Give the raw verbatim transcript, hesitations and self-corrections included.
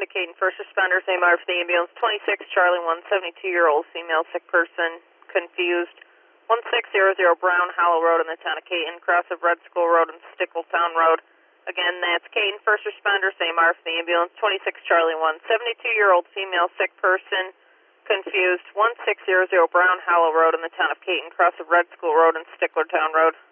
indicating first responders, A M R for the ambulance, twenty-six Charlie one, seventy-two-year-old female sick person, confused, one six zero zero Brown Hollow Road in the town of Caton, cross of Red School Road and Stickletown Road. Again, that's Caton, first responders, A M R for the ambulance, twenty-six Charlie one, seventy-two-year-old female sick person, confused, one six zero zero Brown Hollow Road in the town of Caton, cross of Red School Road and Stickletown Road.